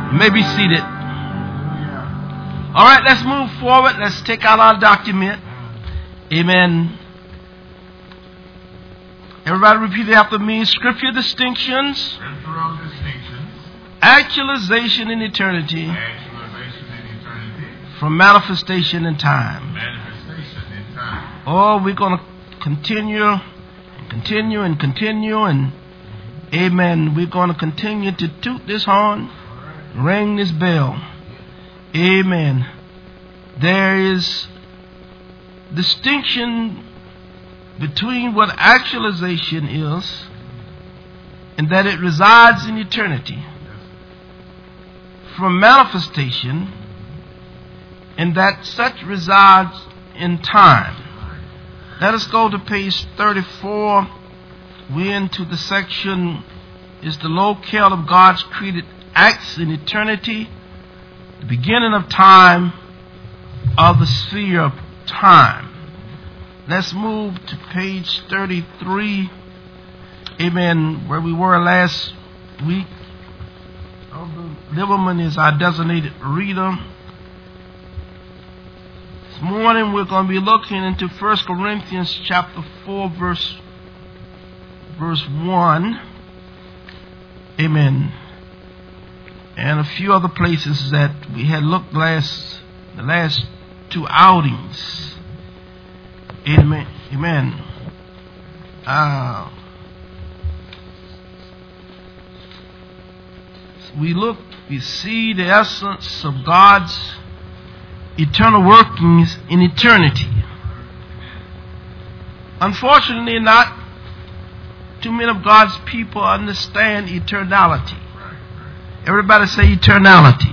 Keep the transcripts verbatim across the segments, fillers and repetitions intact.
You may be seated. All right, let's move forward. Let's take out our document. Amen. Everybody repeat it after me. Scripture distinctions. Scriptural distinctions. Actualization in eternity. Actualization in eternity. From manifestation in time. Manifestation in time. Oh, we're going to continue and continue and continue and amen. We're going to continue to toot this horn, ring this bell. Amen. There is distinction between what actualization is and that it resides in eternity, from manifestation and that such resides in time. Let us go to page thirty-four. We're into the section, is the locale of God's created acts in eternity, the beginning of time, of the sphere of time. Let's move to page thirty-three. Amen. Where we were last week. Liverman is our designated reader. This morning we're going to be looking into First Corinthians chapter four, verse verse one. Amen. And a few other places that we had looked last the last two outings. Amen. Amen. Uh, we look, we see the essence of God's eternal workings in eternity. Unfortunately, not too many of God's people understand eternality. Everybody say eternality.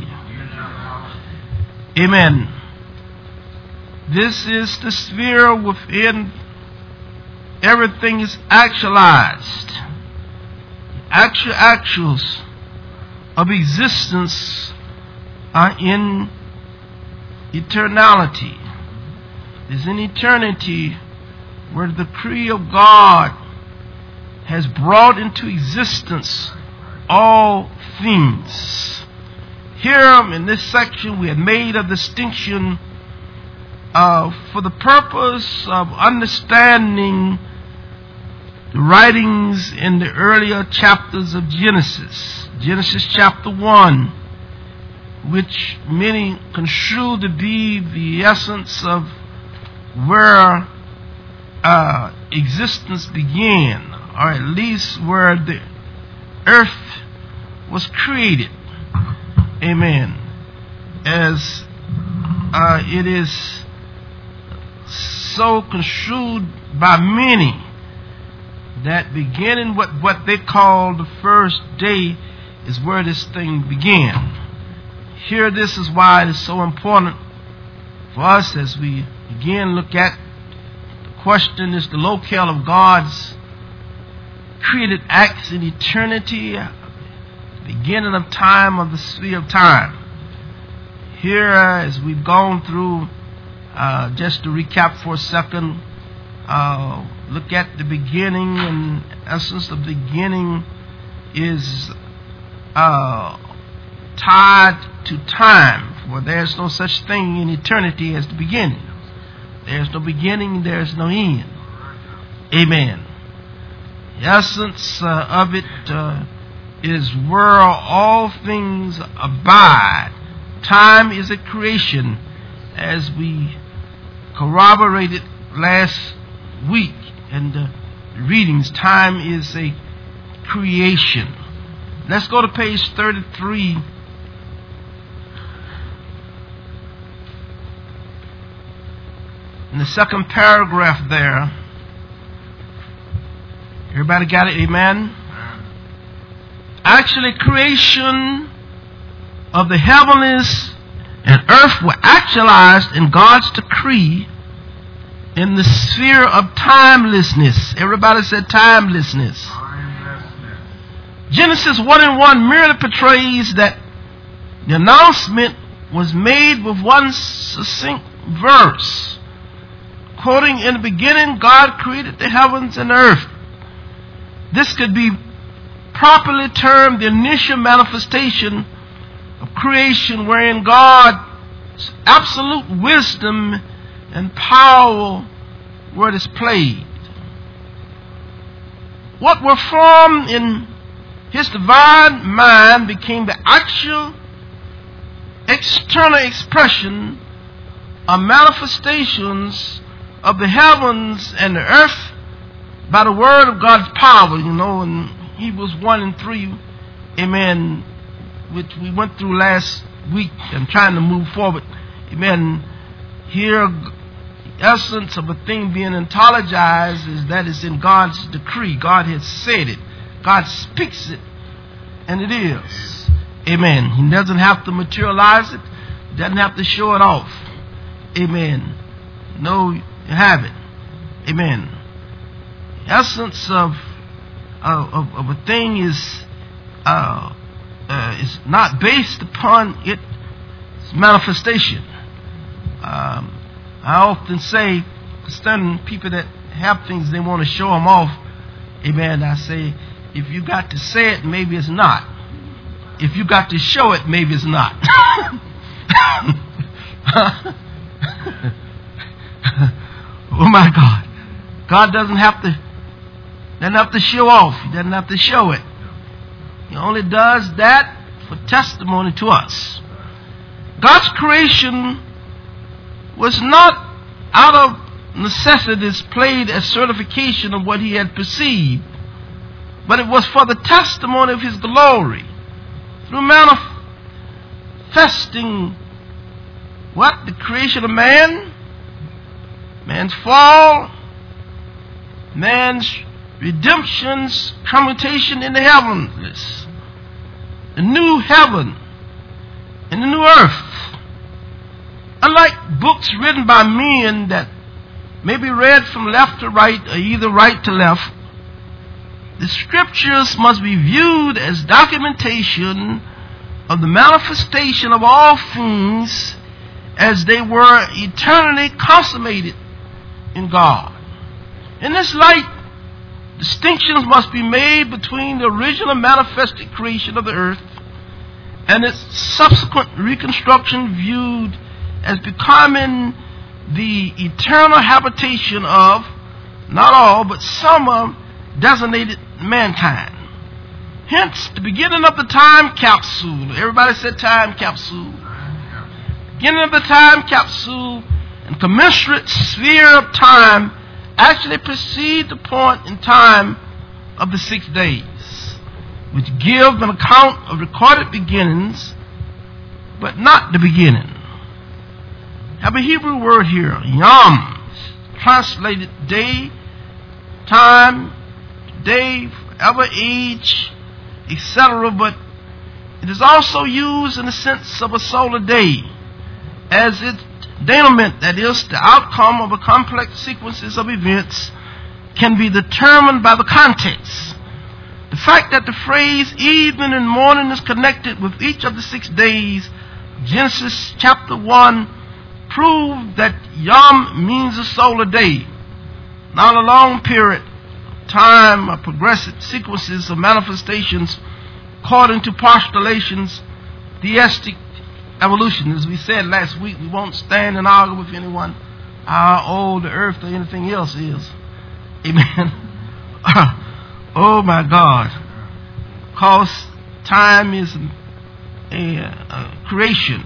Amen. This is the sphere within everything is actualized. Actual actuals of existence are in eternality. It's in eternity where the decree of God has brought into existence all things. Here in this section we have made a distinction uh, for the purpose of understanding the writings in the earlier chapters of Genesis. Genesis chapter one, which many construe to be the essence of where uh, existence began, or at least where the earth was created. Amen. As uh, it is so construed by many that beginning what, what they call the first day is where this thing began. Here, this is why it is so important for us as we again look at the question, is the locale of God's created acts in eternity, beginning of time, of the sphere of time. Here, uh, as we've gone through, uh, just to recap for a second, uh, look at the beginning, and essence of the beginning is uh, tied to time, for there's no such thing in eternity as the beginning. There's no beginning, there's no end. Amen. The essence uh, of it uh, is where all things abide. Time is a creation, as we corroborated last week in the readings. Time is a creation. Let's go to page thirty-three. In the second paragraph there. Everybody got it? Amen? Actually, creation of the heavens and earth were actualized in God's decree in the sphere of timelessness. Everybody said timelessness. Timelessness. Genesis one and one merely portrays that the announcement was made with one succinct verse, quoting, "In the beginning God created the heavens and earth." This could be properly termed the initial manifestation of creation wherein God's absolute wisdom and power were displayed. What were formed in his divine mind became the actual external expression of manifestations of the heavens and the earth by the word of God's power. You know, in Hebrews one and three, amen, which we went through last week and trying to move forward. Amen. Here, the essence of a thing being ontologized is that it's in God's decree. God has said it. God speaks it, and it is. Amen. He doesn't have to materialize it. He doesn't have to show it off. Amen. No, you have it. Amen. The essence of, of, of, of a thing is uh, uh, is not based upon its manifestation. Um, I often say, concerning people that have things they want to show them off, amen, I say, if you got to say it, maybe it's not. If you got to show it, maybe it's not. Oh my God. God doesn't have to doesn't have to show off. He doesn't have to show it. He only does that for testimony to us. God's creation was not out of necessity displayed as certification of what he had perceived, but it was for the testimony of his glory, through manifesting what? The creation of man, man's fall, man's redemption's commutation in the heavens, the new heaven and the new earth. Unlike books written by men that may be read from left to right or either right to left, the scriptures must be viewed as documentation of the manifestation of all things as they were eternally consummated in God. In this light, distinctions must be made between the original manifested creation of the earth and its subsequent reconstruction viewed as becoming the eternal habitation of, not all, but some of designated mankind. Hence, the beginning of the time capsule. Everybody said time capsule. Beginning of the time capsule and commensurate sphere of time actually precede the point in time of the six days, which give an account of recorded beginnings, but not the beginning. Have a Hebrew word here, yom, translated day, time, day, forever, age, et cetera. But it is also used in the sense of a solar day, as its denouement, that is, the outcome of a complex sequences of events, can be determined by the context. The fact that the phrase evening and morning is connected with each of the six days, Genesis chapter one, prove that Yom means a solar day, not a long period of time or progressive sequences of manifestations according to postulations, theistic evolution. As we said last week, we won't stand and argue with anyone how old the earth or anything else is. Amen. Oh my God. Because time is a, a creation,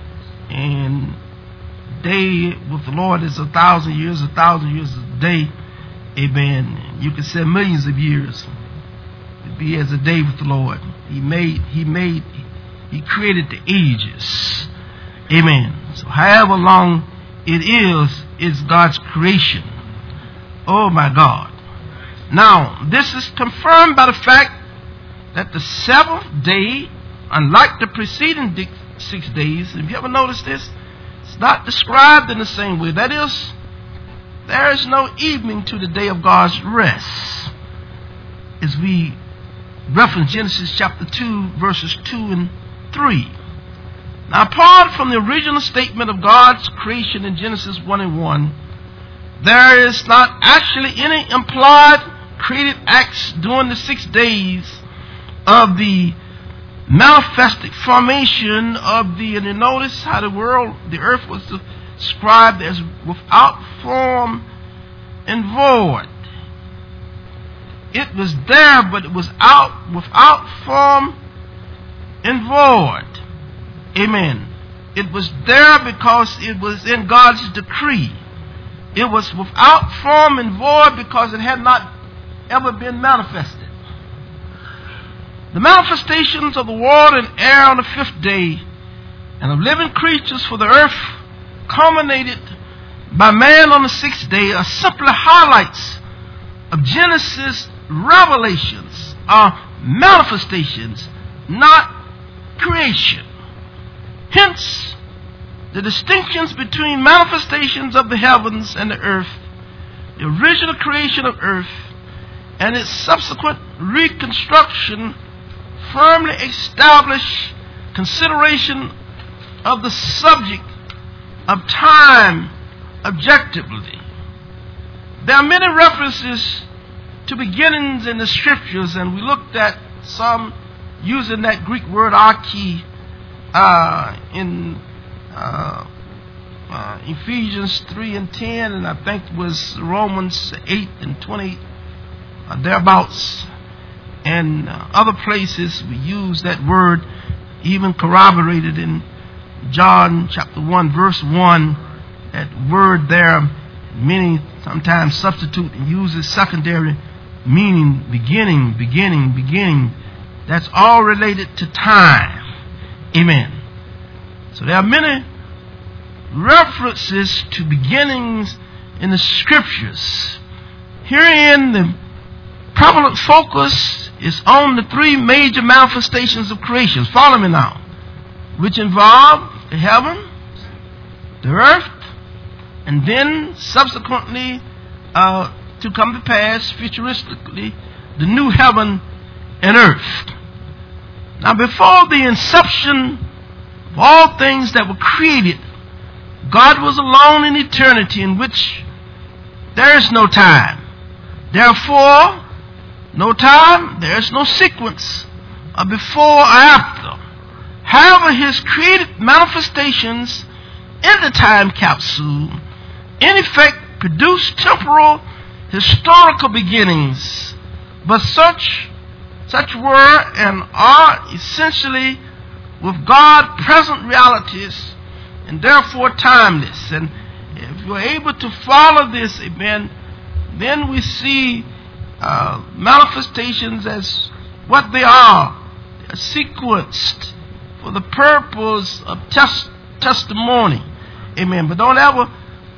and day with the Lord is a thousand years, a thousand years is a day. Amen. You can say millions of years. It'd be as a day with the Lord. He made, he made, he created the ages. Amen. So however long it is, it's God's creation. Oh my God. Now, this is confirmed by the fact that the seventh day, unlike the preceding six days, have you ever noticed this? It's not described in the same way. That is, there is no evening to the day of God's rest. As we reference Genesis chapter two, verses two and three. Now, apart from the original statement of God's creation in Genesis one and one, there is not actually any implied creative acts during the six days of the manifested formation of the, and you notice how the world, the earth was described as without form and void. It was there, but it was out, without form and void. Amen. It was there because it was in God's decree. It was without form and void because it had not ever been manifested. The manifestations of the water and air on the fifth day and of living creatures for the earth culminated by man on the sixth day are simply highlights of Genesis revelations, are manifestations, not creation. Hence, the distinctions between manifestations of the heavens and the earth, the original creation of earth, and its subsequent reconstruction firmly establish consideration of the subject of time objectively. There are many references to beginnings in the scriptures, and we looked at some using that Greek word arche uh, in uh, uh, Ephesians three and ten, and I think it was Romans eight and twenty, uh, thereabouts. And uh, other places we use that word, even corroborated in John chapter one, verse one. That word there, many sometimes substitute and use its secondary meaning, beginning, beginning, beginning. That's all related to time. Amen. So there are many references to beginnings in the scriptures. Herein, the prevalent focus is on the three major manifestations of creation. Follow me now. Which involve the heaven, the earth, and then subsequently uh, to come to pass futuristically the new heaven and earth. Now, before the inception of all things that were created, God was alone in eternity, in which there is no time. Therefore, no time, there is no sequence of before or after. However, his created manifestations in the time capsule in effect produce temporal historical beginnings, but such such were and are essentially with God present realities and therefore timeless. And if you're able to follow this, amen, then we see uh, manifestations as what they are. They're sequenced for the purpose of tes- testimony. Amen. But don't ever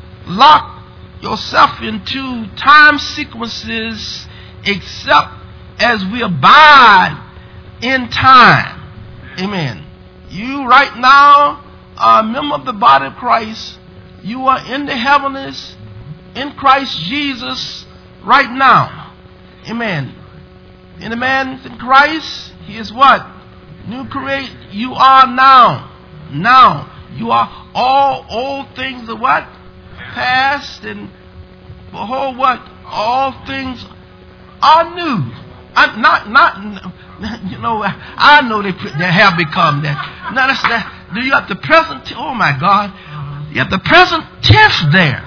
lock yourself into time sequences except as we abide in time. Amen. You right now are a member of the body of Christ. You are in the heavens in Christ Jesus right now. Amen. In the man in Christ, he is what? New create. You are now. Now. You are all old things are what? Past, and behold what? All things are new. I, not, not, you know, I know they, they have become that. Now that's that. Do you have the present? T- oh my God. You have the present tense there.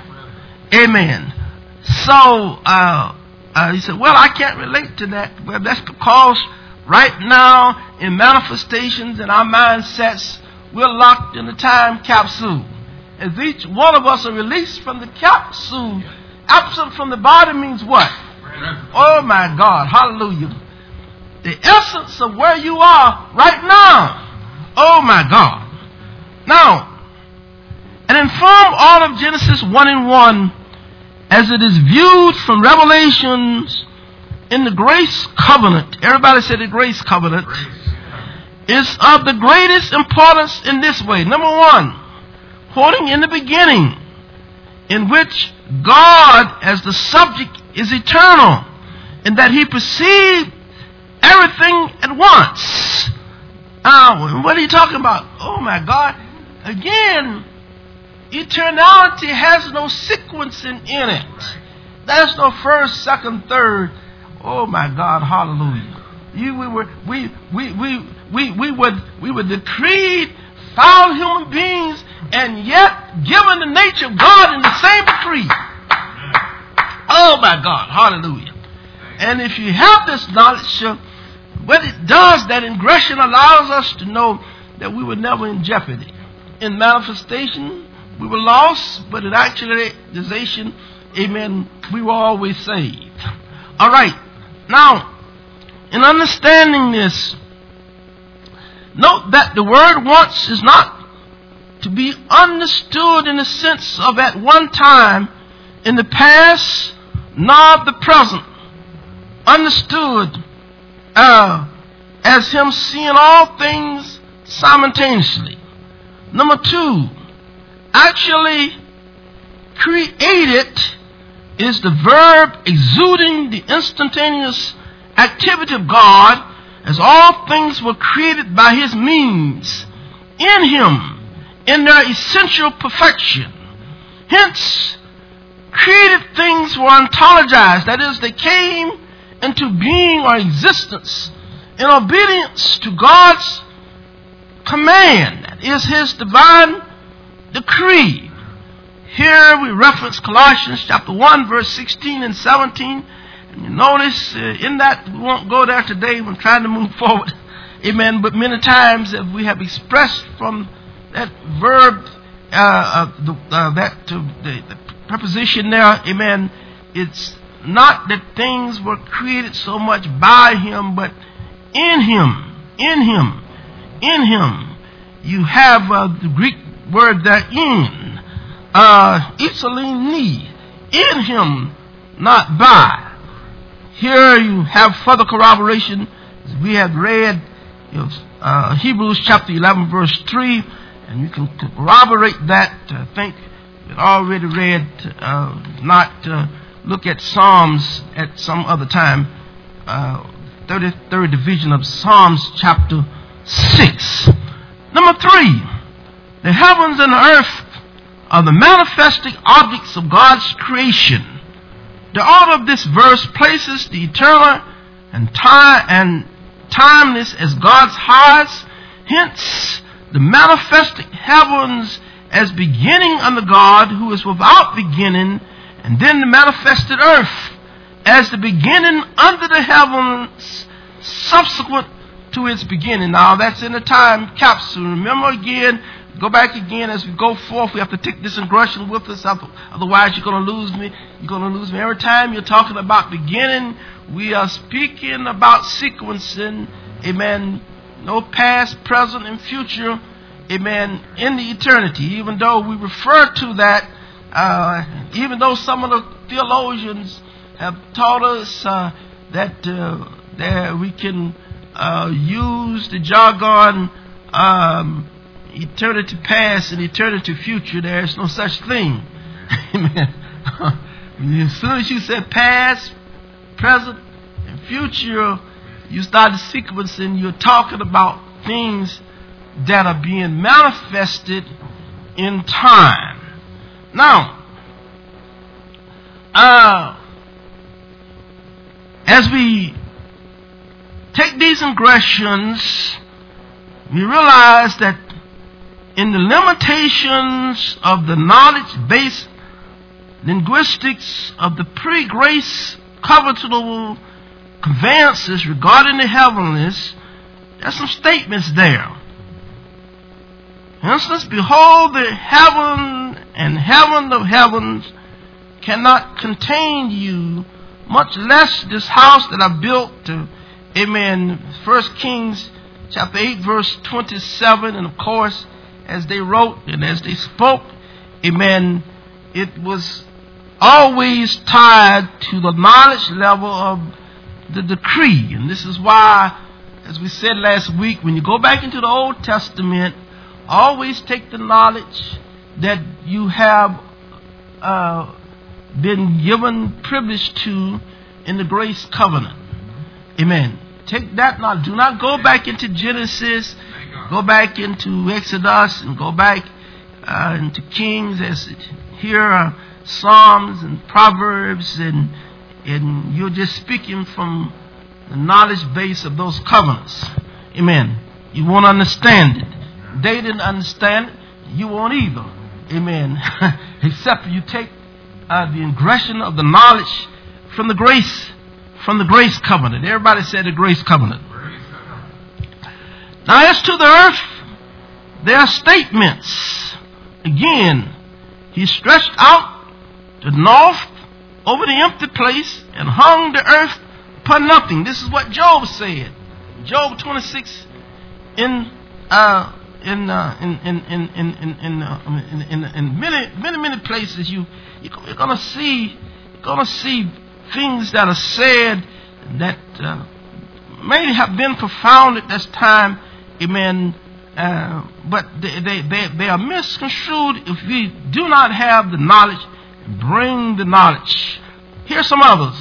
Amen. So, uh, uh, he said, well, I can't relate to that. Well, that's because right now in manifestations and our mindsets, we're locked in the time capsule. As each one of us are released from the capsule, absent from the body means what? Oh my God, hallelujah. The essence of where you are right now. Oh my God. Now, an informed all of Genesis one and one, as it is viewed from Revelations in the grace covenant. Everybody say the grace covenant. Is of the greatest importance in this way. Number one, quoting in the beginning, in which God as the subject is eternal, in that he perceived everything at once. Now, what are you talking about? Oh my God. Again, eternality has no sequencing in it. There's no first, second, third. Oh my God, hallelujah. You, we were, we, we, we, we, we would we would decree foul human beings and yet given the nature of God in the same decree. Oh my God, hallelujah. And if you have this knowledge, uh, what it does, that ingression allows us to know that we were never in jeopardy. In manifestation, we were lost, but in actualization, amen, we were always saved. All right. Now, in understanding this, note that the word once is not to be understood in the sense of at one time in the past, nor the present. Understood uh, as him seeing all things simultaneously. Number two, actually created is the verb exuding the instantaneous activity of God, as all things were created by his means, in him, in their essential perfection. Hence, created things were ontologized, that is, they came into being or existence in obedience to God's command, that is his divine decree. Here we reference Colossians chapter one, verse sixteen and seventeen. And you notice uh, in that, we won't go there today, we're trying to move forward. Amen. But many times uh, we have expressed from that verb, uh, uh, the, uh, that uh, the, the preposition there, amen, it's not that things were created so much by him, but in him, in him, in him. You have uh, the Greek word there, in, uh, isolini, in him, not by. Here you have further corroboration. We have read you know, uh, Hebrews chapter eleven, verse three, and you can corroborate that. I think we've already read, uh, not uh, look at Psalms at some other time, uh, thirty-third division of Psalms chapter six. Number three, the heavens and the earth are the manifesting objects of God's creation. The order of this verse places the eternal and time and timeless as God's highest. Hence, the manifesting heavens as beginning under God, who is without beginning, and then the manifested earth as the beginning under the heavens, subsequent to its beginning. Now, that's in the time capsule. Remember again. Go back again as we go forth. We have to take this ingression with us. Otherwise, you're going to lose me. You're going to lose me. Every time you're talking about beginning, we are speaking about sequencing. Amen. No past, present, and future. Amen. In the eternity. Even though we refer to that, uh, even though some of the theologians have taught us uh, that, uh, that we can uh, use the jargon um, eternity past and eternity future. There is no such thing. Amen. As soon as you said past, present, and future, you started sequencing. You're talking about things that are being manifested in time. Now, uh, as we take these ingressions, we realize that in the limitations of the knowledge-based linguistics of the pre-grace covenantal conveyances regarding the heavenlies, there's some statements there. For instance, behold, the heaven and heaven of heavens cannot contain you, much less this house that I built. To, amen. First Kings chapter eight, verse twenty-seven, and of course, as they wrote and as they spoke, amen, it was always tied to the knowledge level of the decree. And this is why, as we said last week, when you go back into the Old Testament, always take the knowledge that you have uh, been given privilege to in the grace covenant. Amen. Take that knowledge. Do not go back into Genesis. Go back into Exodus and go back uh, into Kings, as here are Psalms and Proverbs, and and you're just speaking from the knowledge base of those covenants. Amen. you won't understand it. They didn't understand it. You won't either. Amen. Except you take uh, the ingression of the knowledge from the grace, from the grace covenant. Everybody said the grace covenant. Now as to the earth, there are statements. Again, he stretched out the north over the empty place and hung the earth upon nothing. This is what Job said. Job twenty-six in uh, in, uh, in in in in in in, uh, in, in, in many many many places you you're gonna see you're gonna see things that are said that uh, may have been profound at this time. Amen. Uh, but they, they, they, they are misconstrued if we do not have the knowledge. Bring the knowledge. Here's some others.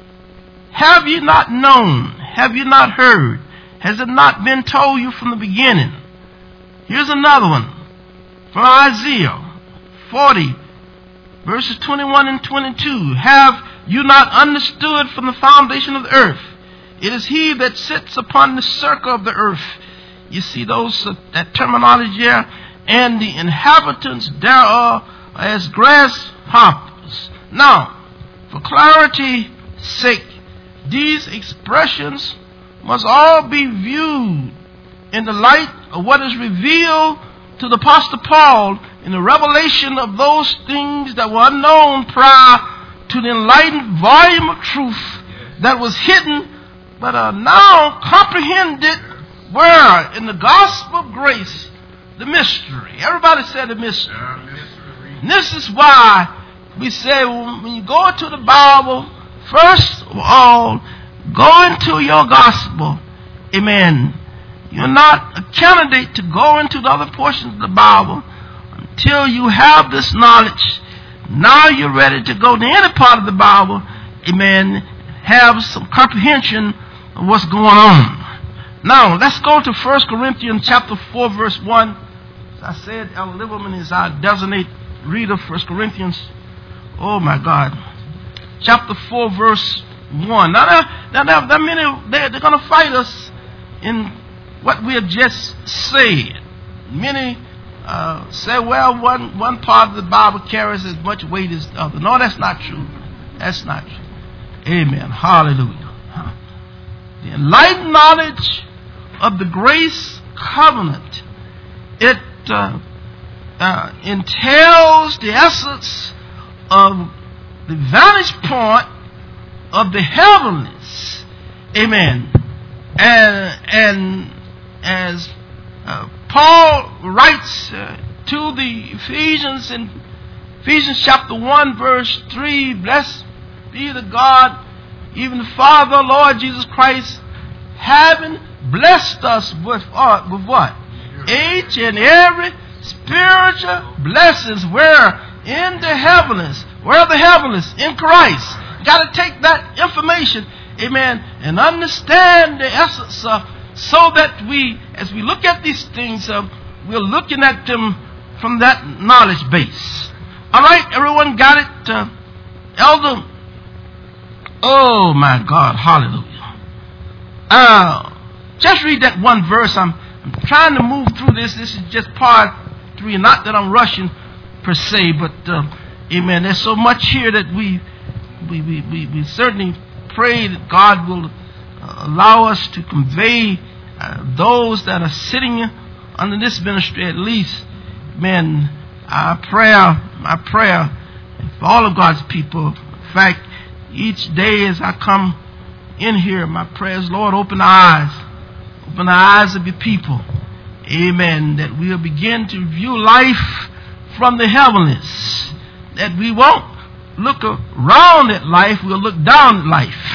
Have you not known? Have you not heard? Has it not been told you from the beginning? Here's another one from Isaiah forty, verses twenty-one and twenty-two. Have you not understood from the foundation of the earth? It is he that sits upon the circle of the earth. You see those uh, that terminology there, and the inhabitants thereof are as grasshoppers. Now, for clarity's sake, these expressions must all be viewed in the light of what is revealed to the Apostle Paul in the revelation of those things that were unknown prior to the enlightened volume of truth that was hidden but are now comprehended. Where? In the gospel of grace, the mystery. Everybody said the mystery. And this is why we say when you go into the Bible, first of all, go into your gospel. Amen. You're not a candidate to go into the other portions of the Bible until you have this knowledge. Now you're ready to go to any part of the Bible. Amen. Have some comprehension of what's going on. Now, let's go to First Corinthians chapter four, verse one. As I said, Elder Lieberman is our designated reader, First Corinthians. Oh, my God. Chapter four, verse one. Now, there, now, there are many, they're, they're going to fight us in what we have just said. Many uh, say, well, one, one part of the Bible carries as much weight as the other. No, that's not true. That's not true. Amen. Hallelujah. Huh. The enlightened knowledge of the grace covenant, it uh, uh, entails the essence of the vantage point of the heavens. Amen. And, and as uh, Paul writes uh, to the Ephesians in Ephesians chapter one, verse three, blessed be the God, even the Father, Lord Jesus Christ, having blessed us with, uh, with what? Each and every spiritual blessings. Where? In the heavens. Where are the heavens? In Christ. You got to take that information, amen, and understand the essence of, so that we, as we look at these things, uh, we're looking at them from that knowledge base. All right, everyone got it? Uh, Elder? Oh, my God. Hallelujah. Uh, just read that one verse. I'm, I'm trying to move through this. This is just part three. Not that I'm rushing per se, but uh, amen. There's so much here that we we, we, we, we certainly pray that God will uh, allow us to convey uh, those that are sitting under this ministry at least. Man, our prayer, my prayer for all of God's people. In fact, each day as I come in here, my prayers, Lord, open the eyes. Open the eyes of your people. Amen. That we'll begin to view life from the heavens. That we won't look around at life, we'll look down at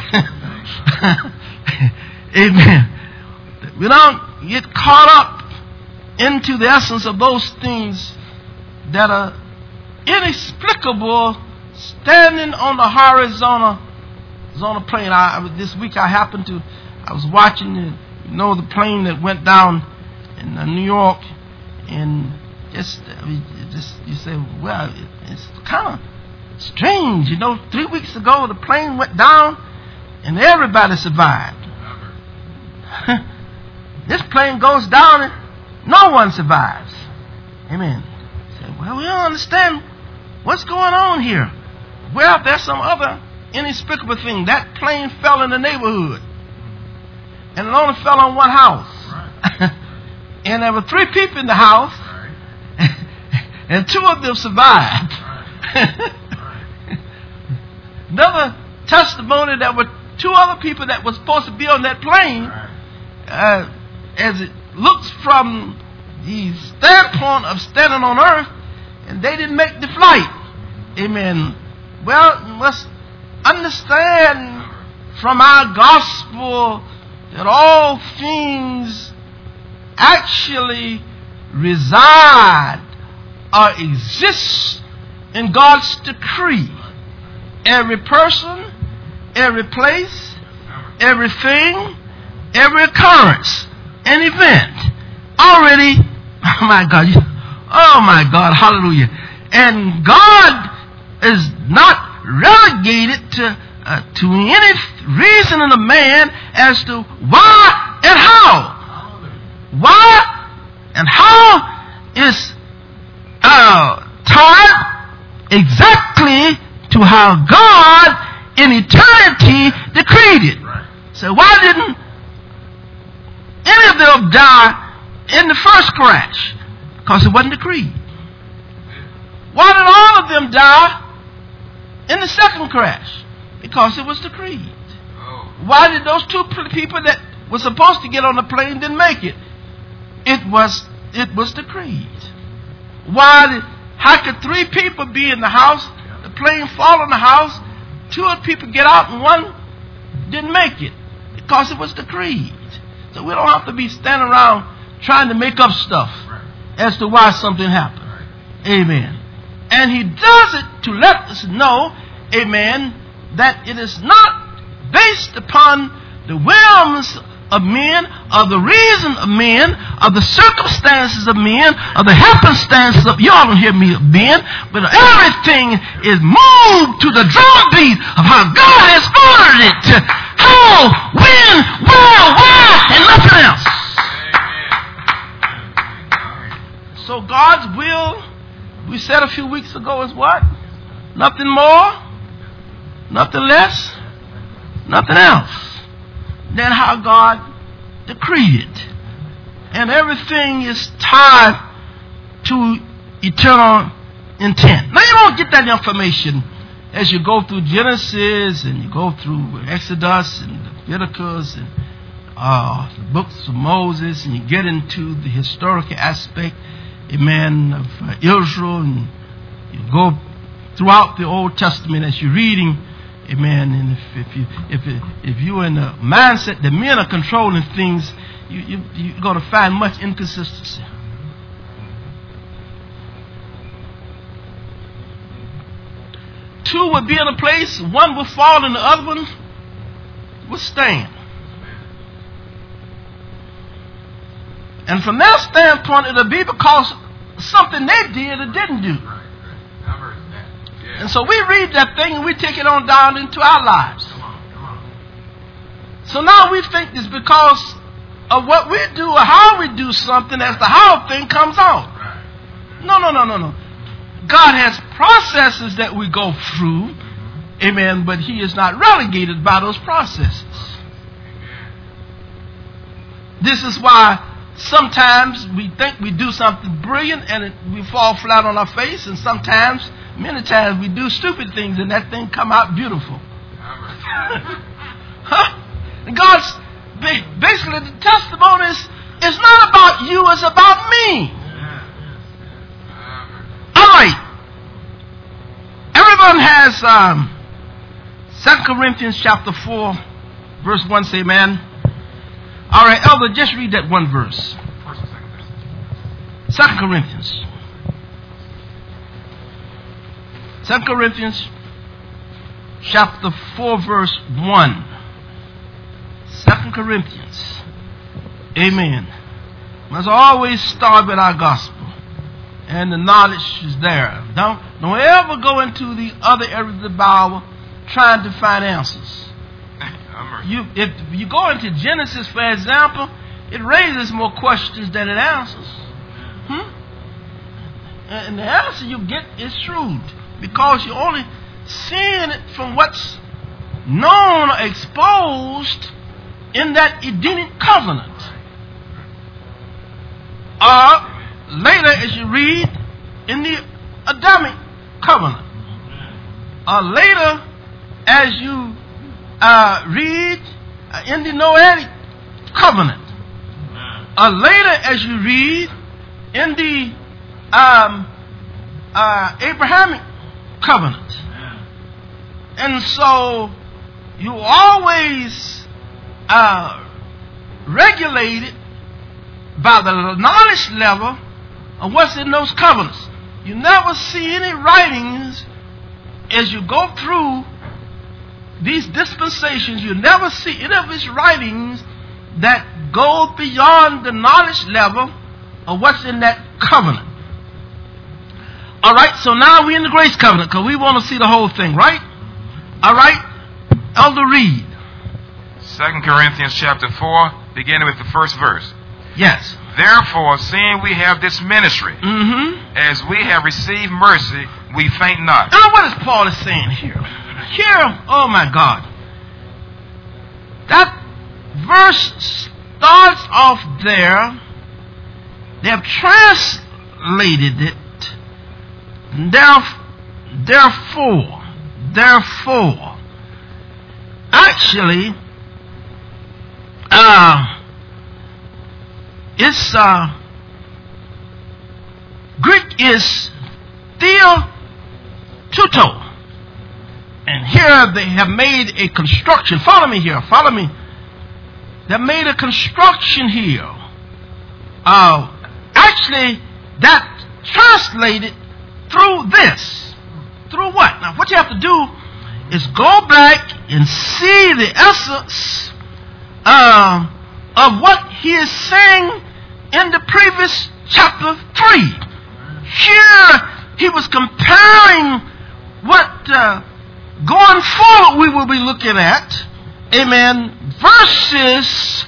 life. Amen. That we don't get caught up into the essence of those things that are inexplicable, standing on the horizontal on a plane. I, this week I happened to, I was watching the, you know, the plane that went down in uh, New York, and just, I mean, just you say, well, it, it's kind of strange, you know. Three weeks ago the plane went down, and everybody survived. this plane goes down and no one survives. Amen. Say, well, we don't understand what's going on here. Well, there's some other inexplicable thing. That plane fell in the neighborhood. And it only fell on one house. Right. And there were three people in the house. Right. And two of them survived. Right. Right. Another testimony, there were two other people that were supposed to be on that plane. Right. Uh, as it looks from the standpoint of standing on earth, and they didn't make the flight. Amen. Well, you must understand from our gospel that all things actually reside or exist in God's decree. Every person, every place, everything, every occurrence, an event already, oh my God, oh my God, hallelujah. And God is not relegated to uh, to any reason in a man as to why and how. Why and how is uh, tied exactly to how God in eternity decreed it. So why didn't any of them die in the first crash? Because it wasn't decreed. Why did all of them die in the second crash? Because it was decreed. Oh. Why did those two people that were supposed to get on the plane didn't make it? It was it was decreed. Why did how could three people be in the house, the plane fall in the house, two of the people get out and one didn't make it? Because it was decreed. So we don't have to be standing around trying to make up stuff as to why something happened. Amen. And he does it to let us know, amen, that it is not based upon the whims of men, or the reason of men, or the circumstances of men, or the happenstances of, y'all don't hear me, men, but everything is moved to the drumbeat of how God has ordered it. How, when, where, why, and nothing else. So God's will, we said a few weeks ago, is what? Nothing more, nothing less, nothing else than how God decreed it. And everything is tied to eternal intent. Now you don't get that information as you go through Genesis and you go through Exodus and Leviticus and uh, the books of Moses, and you get into the historical aspect, amen, of uh, Israel, and you go throughout the Old Testament as you're reading, amen. And if, if you if if you're in the mindset that men are controlling things, you, you you're going to find much inconsistency. Two would be in a place, one would fall, and the other one would stand. And from that standpoint, it'll be because something they did or didn't do. And so we read that thing and we take it on down into our lives. So now we think it's because of what we do or how we do something as the how thing comes out. No, no, no, no, no. God has processes that we go through, amen, but He is not relegated by those processes. This is why sometimes we think we do something brilliant and it, we fall flat on our face, and sometimes, many times, we do stupid things and that thing come out beautiful. Huh? And God's basically the testimony is, it's not about you, it's about me. All right. Everyone has um, Second Corinthians chapter four, verse one. Say amen. All right, Elder, just read that one verse. Second Corinthians. Second Corinthians chapter four, verse one. Second Corinthians. Amen. Must always start with our gospel. And the knowledge is there. Don't, don't ever go into the other areas of the Bible trying to find answers. You, if you go into Genesis, for example, it raises more questions than it answers. Hmm? And the answer you get is shrewd, because you're only seeing it from what's known or exposed in that Edenic covenant. Or later, as you read in the Adamic covenant. Or later, as you uh, read uh, in the Noahic covenant. Or later, as you read in the um, uh, Abrahamic covenant. And so you always uh, regulated by the knowledge level of what's in those covenants. You never see any writings as you go through these dispensations. You never see any of these writings that go beyond the knowledge level of what's in that covenant. All right, so now we're in the grace covenant because we want to see the whole thing, right? All right, Elder Reed. Second Corinthians chapter four, beginning with the first verse. Yes. Therefore, seeing we have this ministry, Mm-hmm. as we have received mercy, we faint not. Now, what is Paul is saying here? Here, oh my God. That verse starts off there. They have translated it. Therefore, therefore. Actually, uh, it's uh, Greek is theotuto, and here they have made a construction. Follow me here. Follow me. They made a construction here. Uh, actually, that translated through this. Through what? Now, what you have to do is go back and see the essence uh, of what he is saying in the previous chapter three. Here he was comparing what uh, going forward we will be looking at, amen, versus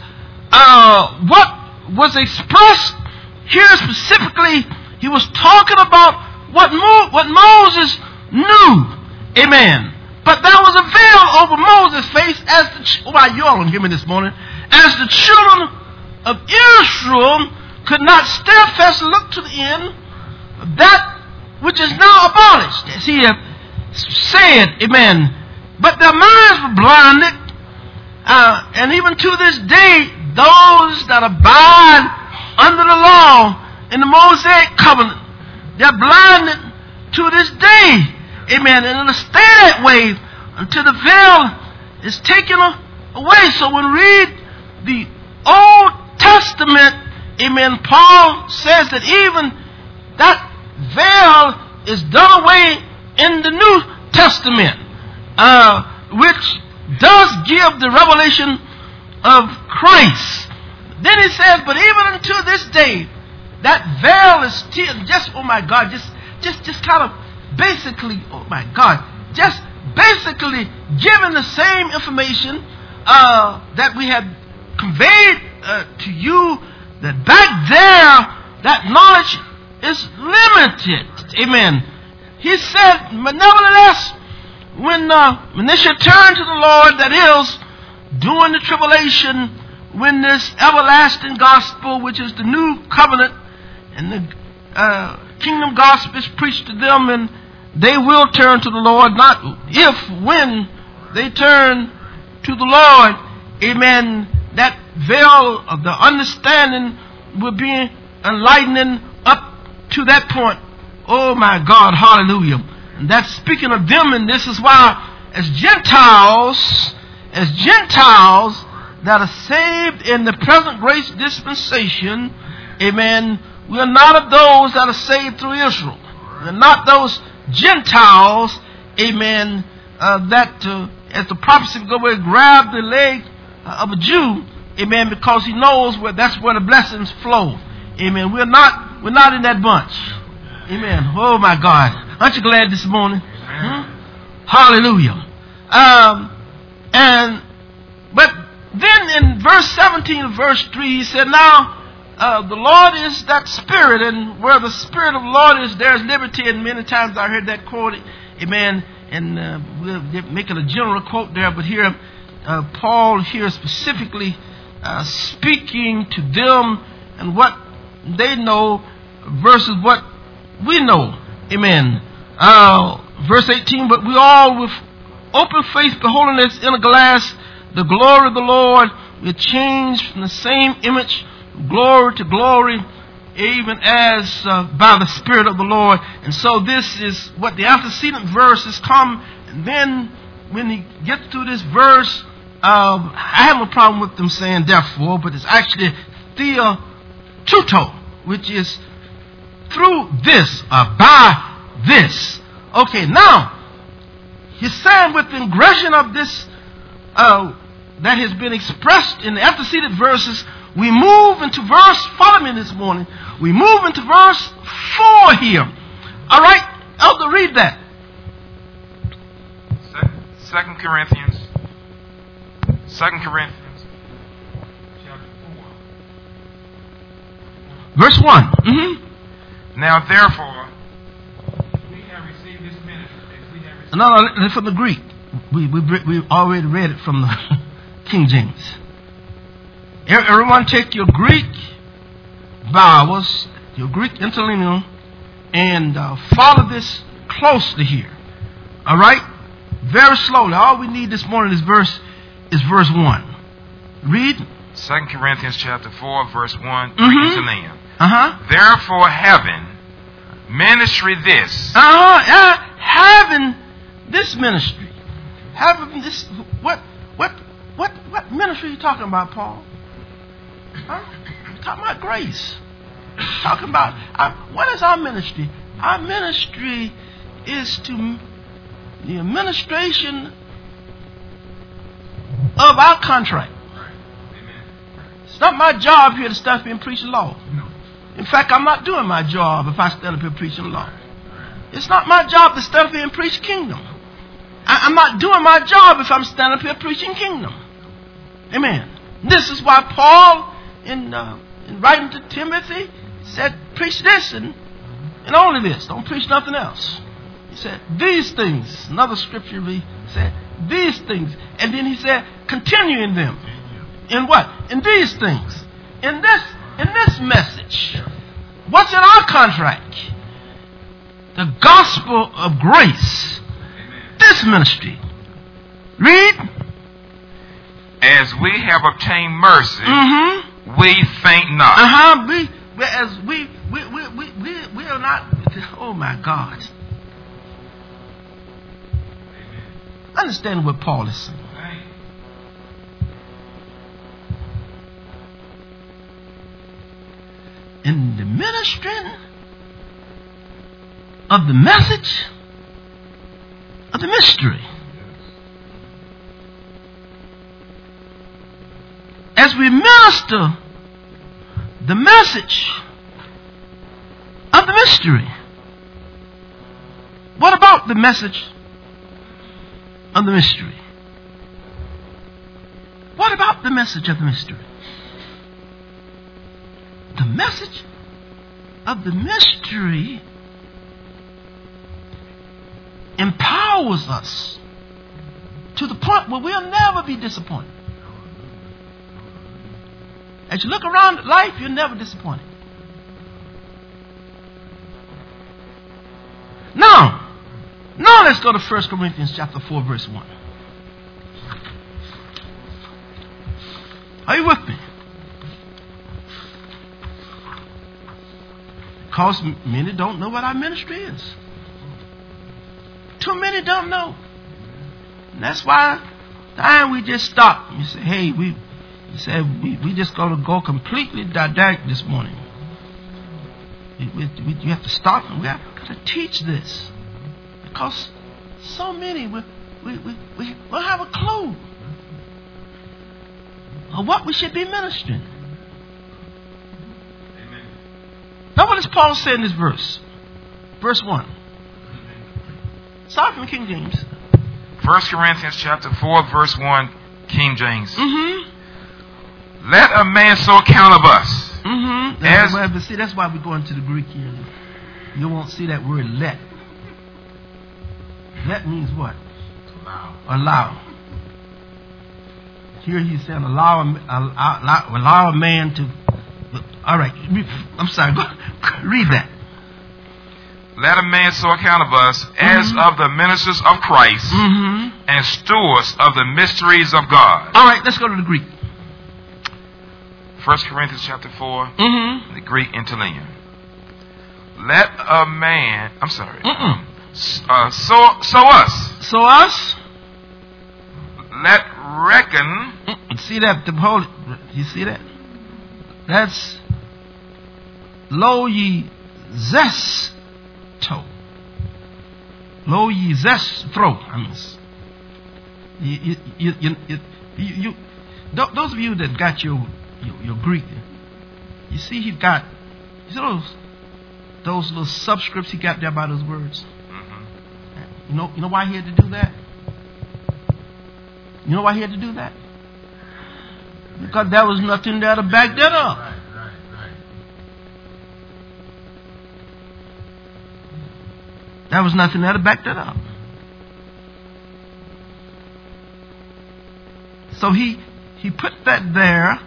uh, what was expressed here specifically. He was talking about what, Mo- what Moses knew, amen. But there was a veil over Moses' face as the ch- oh, you all don't hear me this morning, as the children of Israel could not steadfastly look to the end of that which is now abolished, as he had said, amen. But their minds were blinded, uh, and even to this day, those that abide under the law in the Mosaic covenant, they're blinded to this day, amen. And it'll stay that way until the veil is taken away. So when we read the Old Testament, amen, Paul says that even that veil is done away in the New Testament, uh, which does give the revelation of Christ. Then he says, but even until this day, that veil is still just, oh my God, just, just, just kind of basically, oh my God, just basically giving the same information uh, that we had conveyed uh, to you, that back there, that knowledge is limited. Amen. He said, but nevertheless, when, uh, when they should turn to the Lord, that is, during the tribulation, when this everlasting gospel, which is the new covenant, and the uh, kingdom gospel is preached to them, and they will turn to the Lord, not if, when they turn to the Lord, amen, that veil of the understanding will be enlightening up to that point. Oh my God, hallelujah. And that's speaking of them, and this is why as Gentiles, as Gentiles that are saved in the present grace dispensation, amen, we are not of those that are saved through Israel. We are not those Gentiles, amen, uh, that uh, as the prophecy go away, grab the leg uh, of a Jew, amen, because he knows where that's where the blessings flow. Amen. We're not we're not in that bunch. Amen. Oh my God. Aren't you glad this morning? Hmm? Hallelujah. Um and but then in verse seventeen of verse three, he said, now, uh, the Lord is that Spirit, and where the Spirit of the Lord is, there's liberty. And many times I heard that quoted, amen, and uh, we're making a general quote there, but here, uh, Paul here specifically uh, speaking to them and what they know versus what we know, amen. Uh, verse eighteen, but we all with open face beholding as in a glass the glory of the Lord, we're changed from the same image, glory to glory, even as uh, by the Spirit of the Lord. And so this is what the antecedent verses come. And then when he gets to this verse, uh, I have no problem with them saying therefore, but it's actually theo tuto, which is through this or by this. Okay, now he's saying with the ingression of this uh, that has been expressed in the antecedent verses, we move into verse, follow me this morning, we move into verse four here. All right, Elder, read that. Second Corinthians, Second Corinthians, chapter four. Verse one. Mm-hmm. Now therefore, we have received this ministry. We have received no, no, from the Greek. We, we, we already read it from the King James. Everyone take your Greek vowels, your Greek interlinear, and uh, follow this closely here. All right? Very slowly. All we need this morning is verse is verse one. Read. Second Corinthians chapter four, verse one. Mm-hmm. Uh-huh. Therefore having ministry this. Uh-huh. Uh, having this ministry. Having this what what what what ministry are you talking about, Paul? Huh? You're talking about grace. You're talking about uh, what is our ministry? Our ministry is to the administration of our contract. It's not my job here to stand up here and preach the law. In fact, I'm not doing my job if I stand up here preaching the law. It's not my job to stand up here and preach kingdom. I, I'm not doing my job if I'm standing up here preaching kingdom. Amen. This is why Paul, in, uh, in writing to Timothy, said, preach this and, and only this. Don't preach nothing else. He said, these things. Another scripture he said, these things. And then he said, continue in them. In what? In these things. In this, in this message. What's in our contract? The gospel of grace. This ministry. Read. As we have obtained mercy, Mm-hmm. we faint not. Uh-huh. We, we as we we, we, we, we we are not, oh my God. Understand what Paul is saying. In the ministering of the message of the mystery. As we minister the message of the mystery. What about the message of the mystery? What about the message of the mystery? The message of the mystery empowers us to the point where we'll never be disappointed. As you look around at life, you're never disappointed. Now, now let's go to First Corinthians chapter four, verse one. Are you with me? Because many don't know what our ministry is. Too many don't know. And that's why time we just stop. You say, hey, we He said, we, we just going to go completely didactic this morning. We, we, we, you have to stop and we have to teach this. Because so many, we, we, we, we don't have a clue of what we should be ministering. Amen. Now what does Paul say in this verse? Verse one. Start from King James. First Corinthians chapter four, verse one, King James. Mm-hmm. Let a man so count of us. Mm-hmm. As- Well, but see, that's why we go into the Greek here. You won't see that word let. Let means what? Allow. Allow. Here he's saying allow a, allow, allow a man to. All right. I'm sorry. Go, read that. Let a man so account of us as Mhm. of the ministers of Christ Mm-hmm. and stewards of the mysteries of God. All right. Let's go to the Greek. First Corinthians chapter four, Mm-hmm. the Greek interlinear. Let a man, I'm sorry, Mm-mm. S- uh, so, so us, So us. let reckon, Mm-mm. See that? The whole. You see that? That's lo ye zesto. Lo ye zestro. I mean, you, you, you, you, you, you, you tho- those of you that got your, your, your Greek, you see he got, you see those, those little subscripts he got there by those words. Mhm. You know, you know why he had to do that? You know why he had to do that? Because there was nothing there to back that up. Right, right, right. There was nothing there to back that up. So he he put that there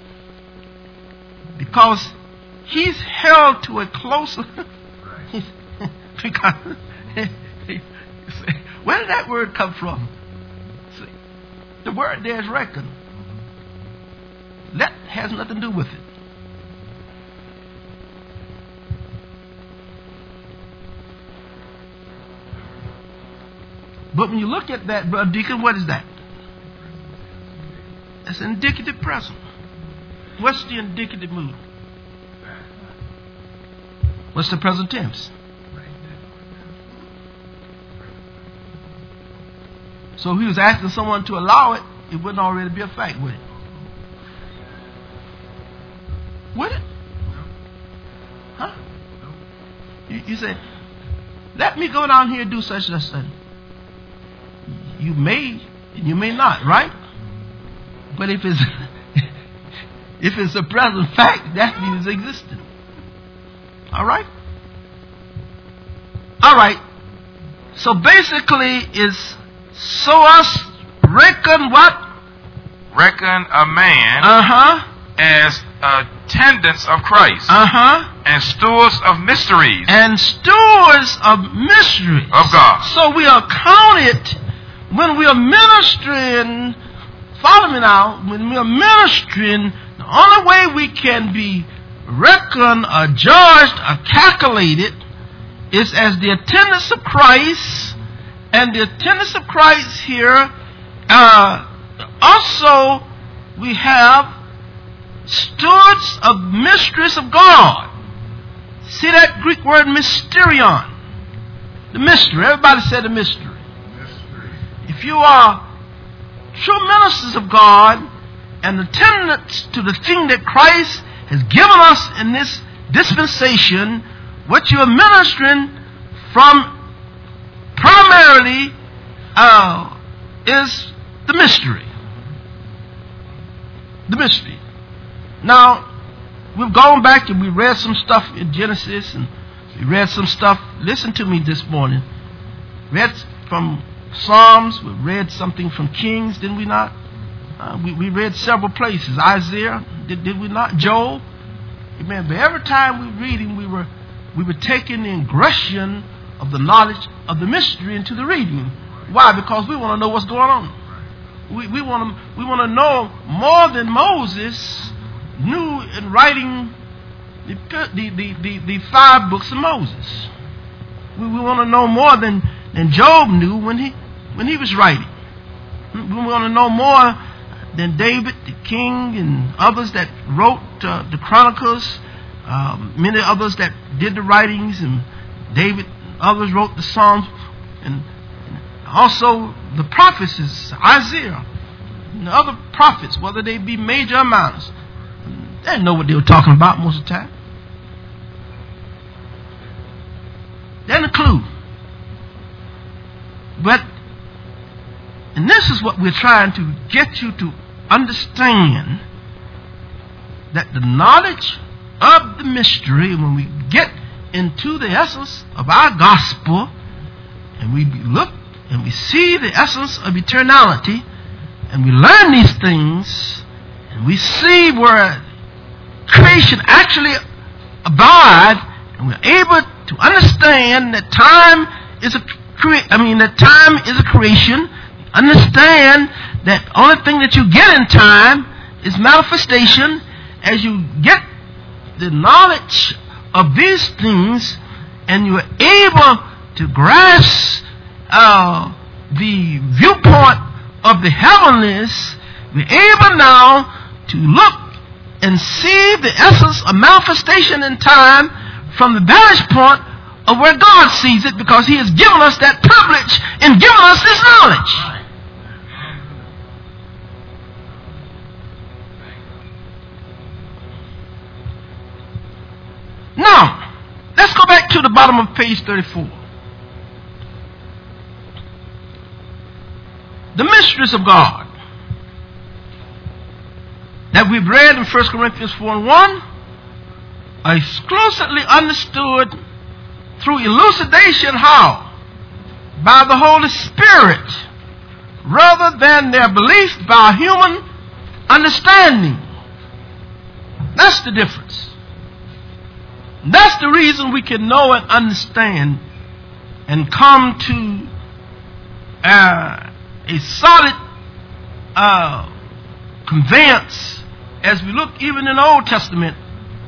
because he's held to a closer. Right. Because where did that word come from? See, the word there is reckon. Let has nothing to do with it. But when you look at that, Brother Deacon, what is that? It's indicative present. What's the indicative mood? What's the present tense? So if he was asking someone to allow it, it wouldn't already be a fact, would it? Would it? Huh? You, you say, let me go down here and do such and such. You may, and you may not, right? But if it's if it's a present fact, that means it's existing. All right? All right. So basically, it's so us reckon what? reckon a man Uh huh. as attendants of Christ Uh huh. and stewards of mysteries And stewards of mysteries of God. So we are counted when we are ministering. Follow me now. When we are ministering, the only way we can be reckoned or judged or calculated is as the attendants of Christ. And the attendants of Christ here, uh, also we have stewards of mysteries of God. See that Greek word mysterion? The mystery. Everybody said the mystery. Mystery. If you are true ministers of God and attendants to the thing that Christ has given us in this dispensation, what you are ministering from primarily uh, is the mystery. The mystery. Now, we've gone back and we read some stuff in Genesis and we read some stuff. Listen to me this morning. Read from Psalms. We read something from Kings, didn't we not? Uh, we, we read several places. Isaiah, did, did we not? Joel. Amen. But every time we were reading, we were we were taking the ingression of the knowledge of the mystery into the reading. Why? Because we want to know what's going on. We we want to we want to know more than Moses knew in writing the the the, the, the five books of Moses. We, we want to know more than, than Job knew when he when he was writing. We want to know more than David, the king, and others that wrote uh, the Chronicles. Um, many others that did the writings, and David, others wrote the Psalms, and also the prophets, Isaiah, and the other prophets, whether they be major or minor. They didn't know what they were talking about most of the time. They hadn't a clue. But, and this is what we're trying to get you to understand, that the knowledge of the mystery, when we get into the essence of our gospel, and we look and we see the essence of eternality, and we learn these things, and we see where creation actually abides, and we're able to understand that time is a cre- I mean that time is a creation. Understand that only thing that you get in time is manifestation. As you get the knowledge of these things, and you're able to grasp uh, the viewpoint of the heavenlies, we're able now to look and see the essence of manifestation in time from the vantage point of where God sees it, because He has given us that privilege and given us this knowledge. Now, let's go back to the bottom of page thirty-four. The mysteries of God that we've read in First Corinthians four and one are exclusively understood through elucidation. How? By the Holy Spirit, rather than their belief by human understanding. That's the difference. That's the reason we can know and understand and come to uh, a solid uh, conveyance as we look even in the Old Testament,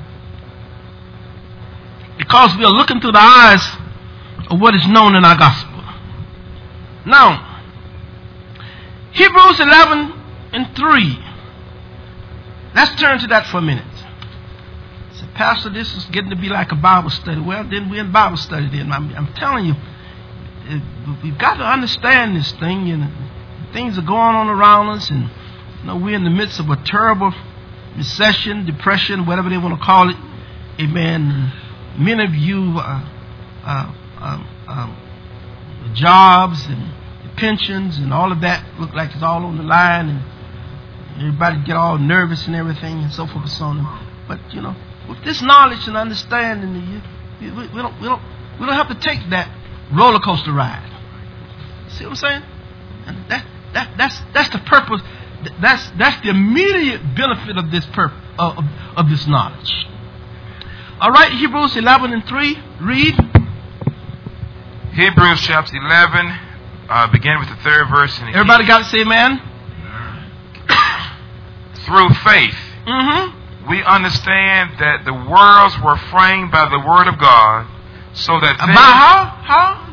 because we are looking through the eyes of what is known in our gospel. Now, Hebrews eleven and three. Let's turn to that for a minute. Say, Pastor, this is getting to be like a Bible study. Well, then we're in Bible study then. I'm, I'm telling you, it, we've got to understand this thing. You know, things are going on around us, and you know, we're in the midst of a terrible recession, depression, whatever they want to call it. Amen. Many of you, uh, uh, um, um, jobs and pensions and all of that look like it's all on the line, and everybody get all nervous and everything and so forth and so on. But you know, with this knowledge and understanding, you, we, we don't, we don't, we don't have to take that roller coaster ride. See what I'm saying? And that, that, that's, that's the purpose. That's, that's the immediate benefit of this purpose of, of, of this knowledge. All right, Hebrews eleven and three. Read. Hebrews chapter eleven, uh, beginning with the third verse. And everybody got to say amen. Through faith, mm-hmm. we understand that the worlds were framed by the word of God, so that things, by how? How?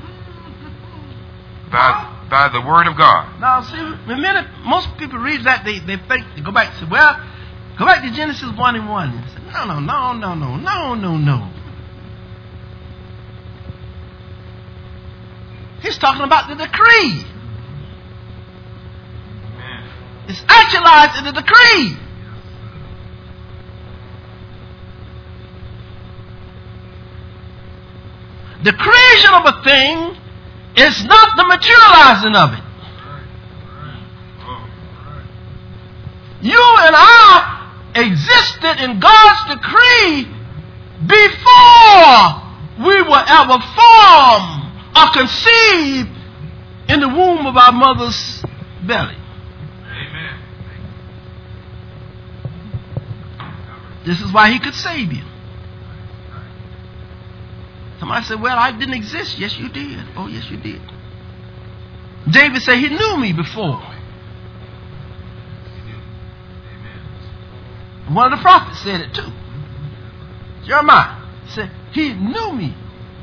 By by the word of God. Now, see, the minute most people read that, they they think they go back and say, well, go back to Genesis one and one. And say, no, no, no, no, no, no, no, no. He's talking about the decree. It's actualized in the decree. The creation of a thing is not the materializing of it. You and I existed in God's decree before we were ever formed or conceived in the womb of our mother's belly. Amen. This is why He could save you. Somebody said, well, I didn't exist. Yes, you did. Oh, yes, you did. David said he knew me before. One of the prophets said it too. Jeremiah said he knew me.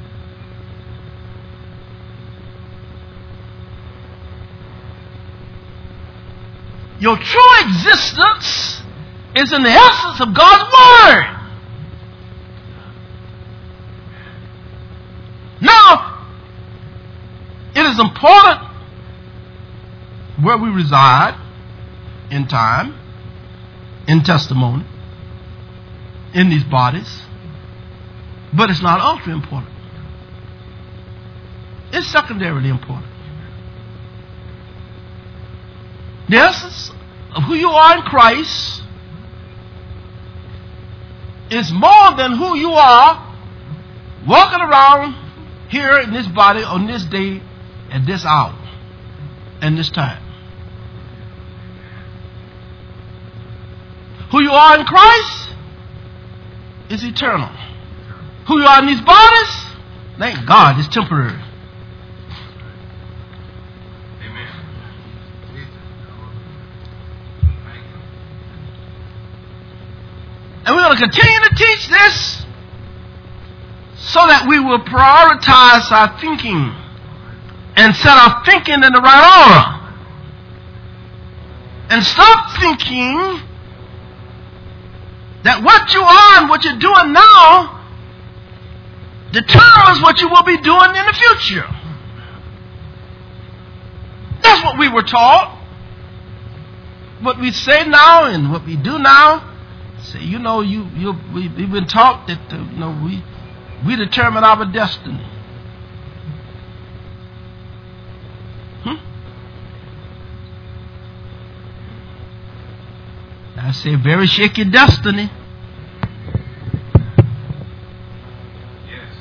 Your true existence is in the essence of God's Word. Now, it is important where we reside in time, in testimony, in these bodies, but it's not ultra important. It's secondarily important. The essence of who you are in Christ is more than who you are walking around here in this body on this day at this hour and this time. Who you are in Christ is eternal. Who you are in these bodies, thank God, is temporary. And we're going to continue to teach this so that we will prioritize our thinking and set our thinking in the right order. And stop thinking that what you are and what you're doing now determines what you will be doing in the future. That's what we were taught. What we say now and what we do now. Say, you know, you you we, we've been taught that uh, you know we we determine our destiny. Hmm? I say, very shaky destiny. Yes.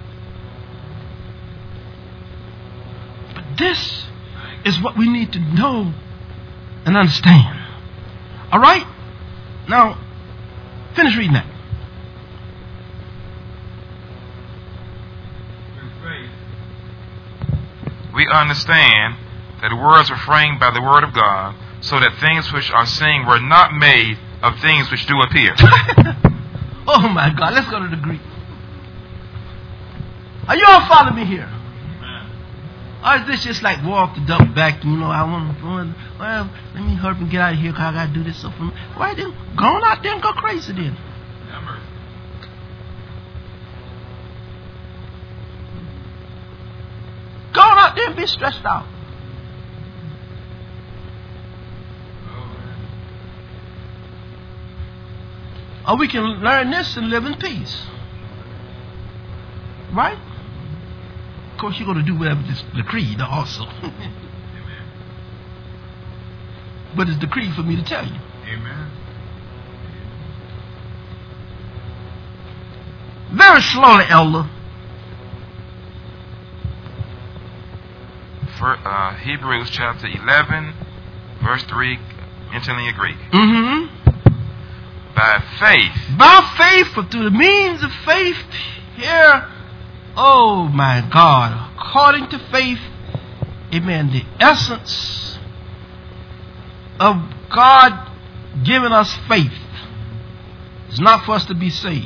But this is what we need to know and understand. All right? Now, finish reading that. We understand that the worlds were framed by the word of God, so that things which are seen were not made of things which do appear. Oh my God, let's go to the Greek. Are you all following me here? Or is this just like walk the duck back, you know, I want to, well, let me hurry and get out of here because I got to do this stuff. Why then? Go on out there and go crazy then. Go on out there and be stressed out. Or we can learn this and live in peace. Right? Of course, you're going to do whatever this decreed also. But it's decreed for me to tell you. Amen. Very slowly, Elder. For, uh, Hebrews chapter eleven, verse three, entering the Greek. Mm-hmm. By faith. By faith, or through the means of faith, here, oh my God, according to faith, amen, the essence of God giving us faith is not for us to be saved.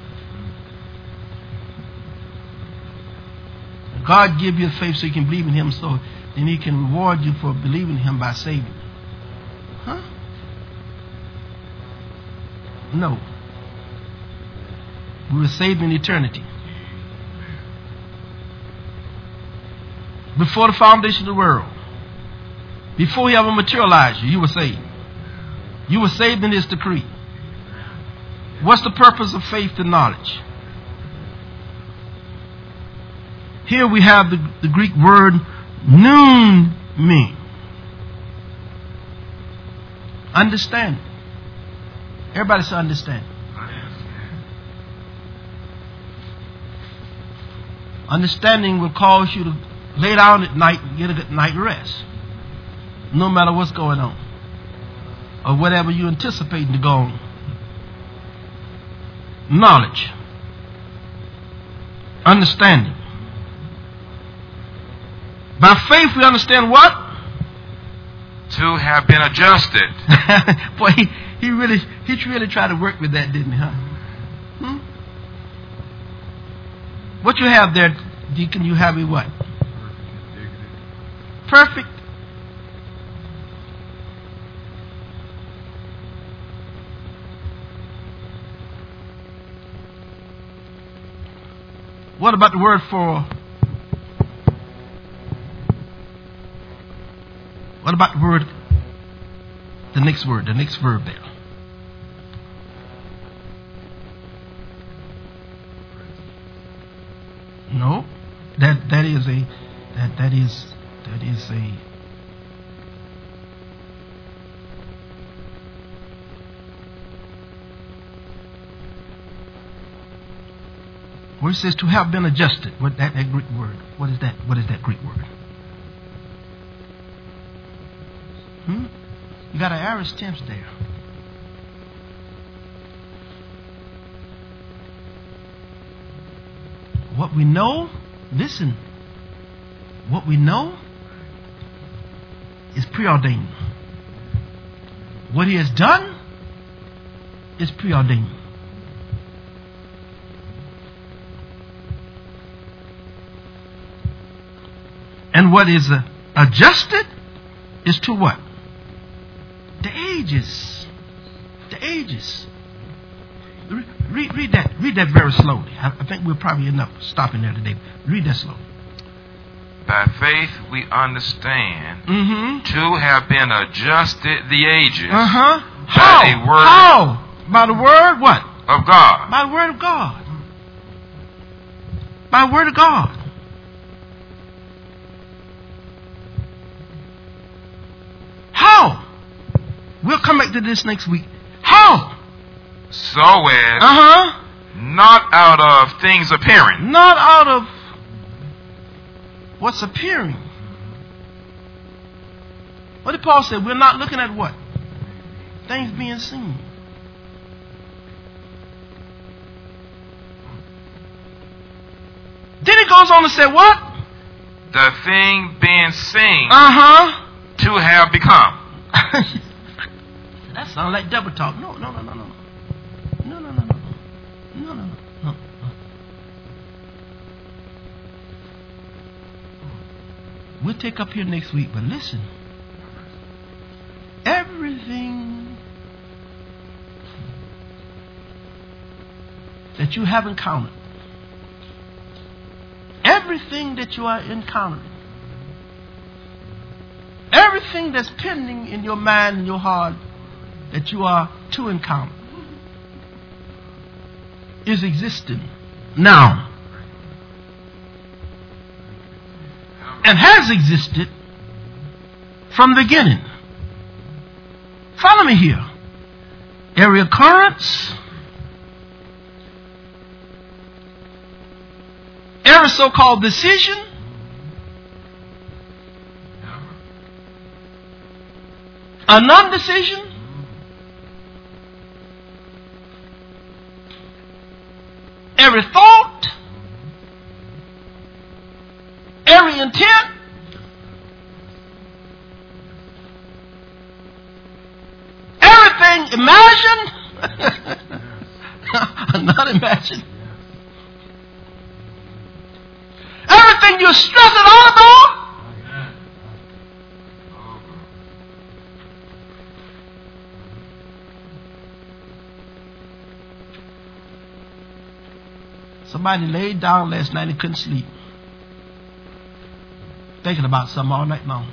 God give you faith so you can believe in Him, so then He can reward you for believing in Him by saving you. Huh? No. We were saved in eternity. Before the foundation of the world. Before He ever materialized you, you were saved. You were saved in His decree. What's the purpose of faith and knowledge? Here we have the, the Greek word noon me. Understand. Everybody say understand. Understanding will cause you to lay down at night and get a good night rest. No matter what's going on. Or whatever you're anticipating to go on. Knowledge. Understanding. By faith we understand what? To have been adjusted. Boy, he, he really he really tried to work with that, didn't he, huh? Hmm? What you have there, Deacon, you have a what? Perfect. What about the word for? What about the word? The next word, the next verb there. No, that that is a that that is that is a Where it says to have been adjusted. What that, that Greek word? What is that? What is that Greek word? Hmm? You got an aorist tense there. What we know, listen, what we know is preordained. What he has done is preordained. And what is uh, adjusted is to what? The ages. The ages. Read, read that. Read that very slowly. I, I think we're probably enough stopping there today. Read that slowly. By faith we understand Mm-hmm. to have been adjusted the ages Uh-huh. by How? a word How? By the word what? of God. By the word of God. By the word of God. How? We'll come back to this next week. How? So as Uh-huh. not out of things appearing, Not out of what's appearing. What did Paul say? We're not looking at what? Things being seen. Then he goes on to say what? the thing being seen Uh-huh. to have become. That sounds like double talk. No, no, no, no, no. No, no, no, no. No, no, no. No, no. We'll take up here next week, but listen. Everything that you have encountered, everything that you are encountering, everything that's pending in your mind and your heart that you are to encounter is existing now and has existed from the beginning. Follow me here. Every occurrence, every so-called decision, a non-decision, every thought, every intent, everything imagined, not imagined, everything you're stressing out about, somebody laid down last night and couldn't sleep, thinking about something all night long.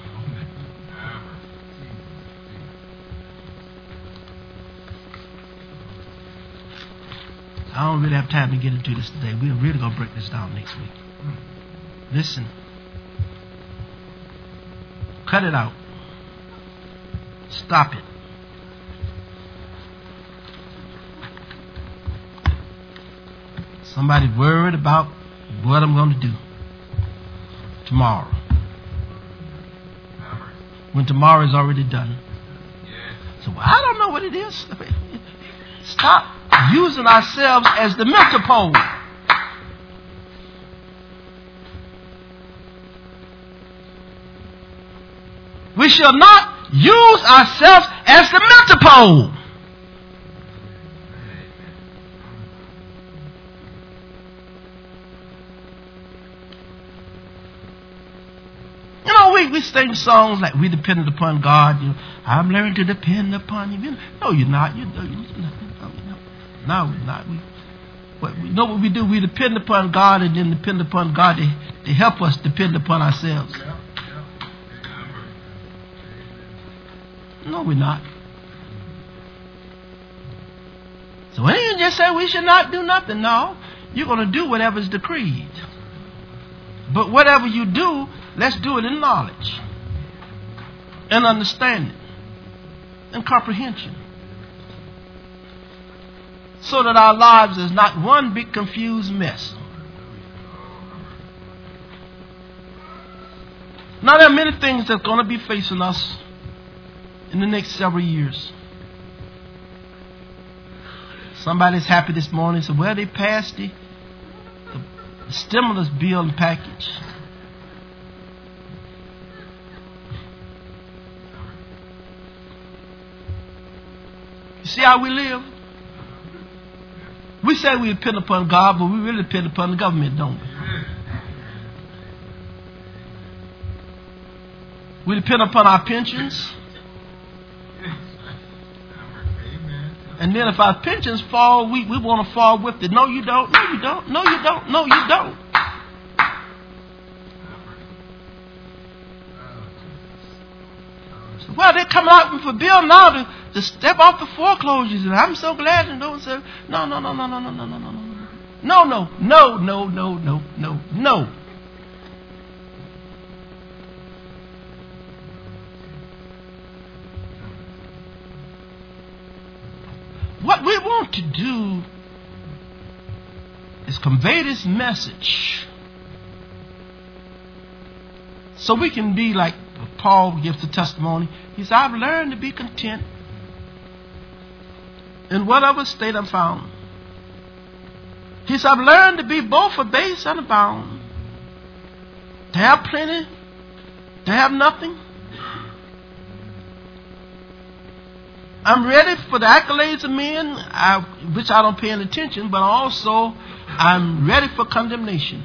I don't really have time to get into this today. We're really going to break this down next week. Listen. Cut it out. Stop it. Somebody's worried about what I'm going to do tomorrow, when tomorrow is already done. So well, I don't know what it is. Stop using ourselves as the mental pole. We shall not use ourselves as the mental pole. You know, we, we sing songs like we depended upon God. You know, I'm learning to depend upon Him. You know, no, you're not. You, no, you're not. No, we're not. We, what, we know what we do. We depend upon God and then depend upon God to, to help us depend upon ourselves. No, we're not. So when you just say we should not do nothing, no, you're going to do whatever is decreed. But whatever you do, let's do it in knowledge and understanding and comprehension, so that our lives is not one big confused mess. Now there are many things that's going to be facing us in the next several years. Somebody's happy this morning. So, well, they passed the, the, the stimulus bill and package. You see how we live? We say we depend upon God, but we really depend upon the government, don't we? We depend upon our pensions. And then if our pensions fall, we, we want to fall with it. No, you don't. No, you don't. No, you don't. No, you don't. So, well, they're coming out with a bill now to, to step off the foreclosures. And I'm so glad to know. So, no, no, no, no, no, no, no, no, no, no. No, no, no, no, no, no, no, no. What we want to do is convey this message so we can be like Paul gives the testimony. He said, I've learned to be content in whatever state I'm found. He said, I've learned to be both abased and abound, to have plenty, to have nothing. I'm ready for the accolades of men, I, which I don't pay any attention, but also I'm ready for condemnation.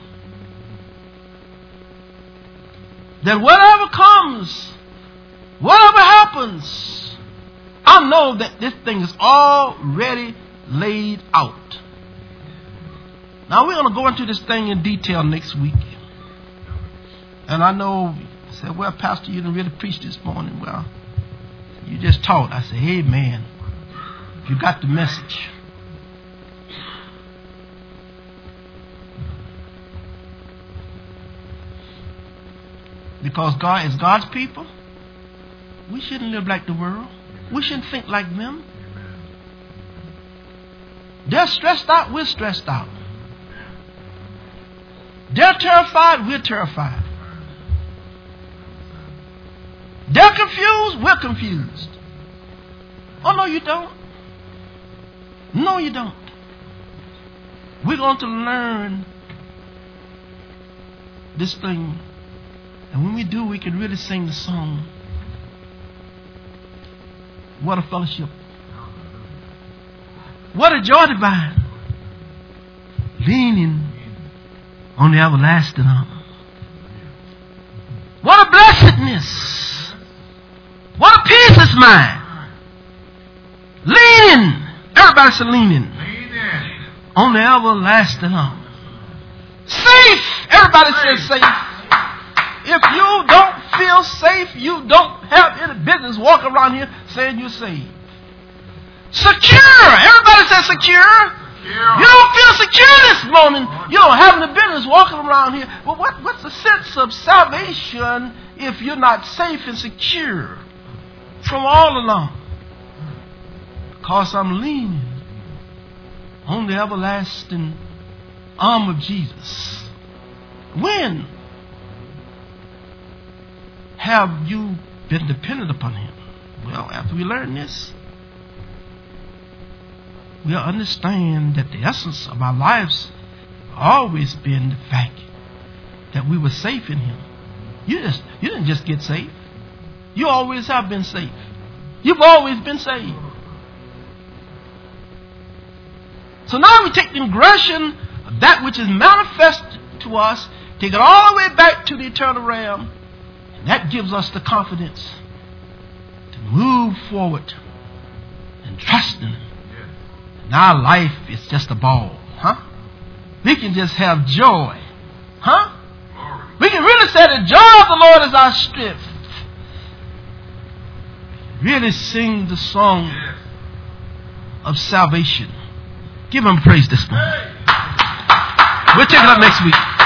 That whatever comes, whatever happens, I know that this thing is already laid out. Now we're going to go into this thing in detail next week. And I know, you said, well, Pastor, you didn't really preach this morning. Well, you just taught. I said, hey, man, you got the message. Because God is God's people. We shouldn't live like the world. We shouldn't think like them. They're stressed out. We're stressed out. They're terrified. We're terrified. They're confused. We're confused. Oh, no, you don't. No, you don't. We're going to learn this thing. And when we do, we can really sing the song. What a fellowship. What a joy divine. Leaning on the everlasting arm. What a blessedness. What a peace is mine. Leaning. Everybody say leaning. On the everlasting arm. Safe. Everybody says safe. If you don't feel safe, you don't have any business walking around here saying you're saved. Secure. Everybody says secure. Secure. You don't feel secure this morning. You don't have any business walking around here. Well, what, what's the sense of salvation if you're not safe and secure from all along? Because I'm leaning on the everlasting arm of Jesus. When have you been dependent upon Him? Well, after we learn this, we'll understand that the essence of our lives always been the fact that we were safe in Him. You just you didn't just get saved. You always have been safe. You've always been saved. So now we take the ingression of that which is manifest to us, take it all the way back to the eternal realm, and that gives us the confidence to move forward and trust in Him. And our life is just a ball, huh? We can just have joy, huh? We can really say the joy of the Lord is our strength. Really sing the song of salvation. Give Him praise this morning. We'll take it up next week.